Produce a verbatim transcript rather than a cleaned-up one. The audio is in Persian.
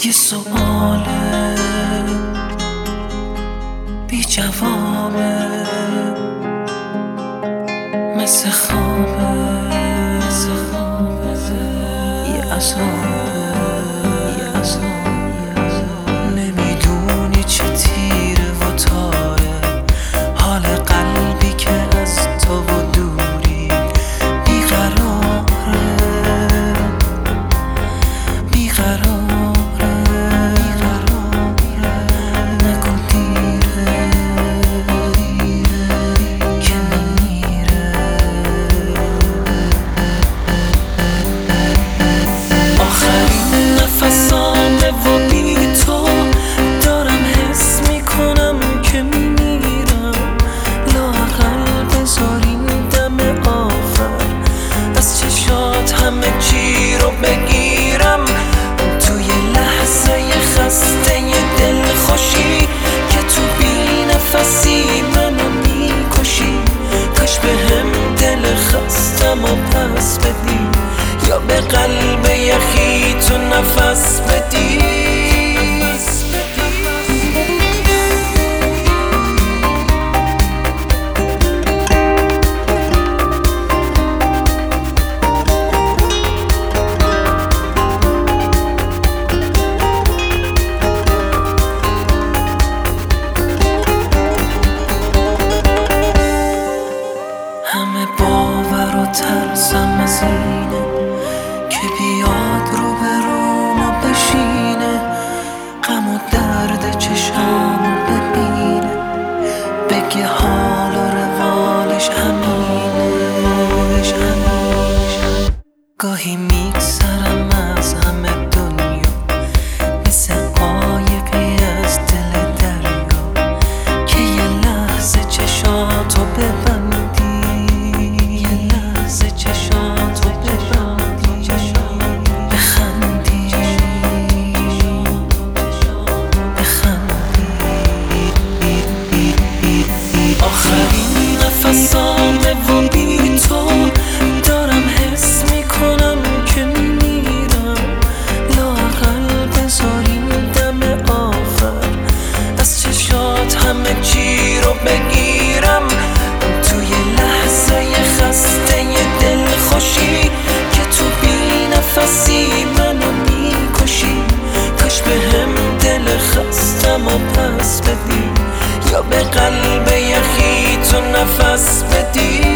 یه سؤاله بی جوابه، مثل خوابه، مثل خوابه، یه عذابه، یه عذابه. نمیدونی چه تیره و تاره حال قلبی که از تو و دوری بیقراره، بیقراره. همه چی رو بگیرم توی لحظه خسته دل خوشی که تو بی نفسی منو میکشی. کاش به هم دل خستم و پس بدی یا به قلب یخی تو نفس بدی. همه باور و ترسم از اینه که بیاد رو به رومو بشینه، غم و درد چشامو ببینه، بگه حال و روالش همینه. گاهی میگذرم از همه دنیا مثل قایقی از دل دریا که یه لحظه چشاتو ببندی، آخرین نفسامه و بی تو دارم حس میکنم که میمیرم. لااقل بذار این دم آخر از چشات همه چی رو بگیرم توی لحظه خسته دل خوشی که تو بی نفسی منو میکشی. کاش به هم دل خستم و پس بدی یا به قلب یخی تو نفس بدی.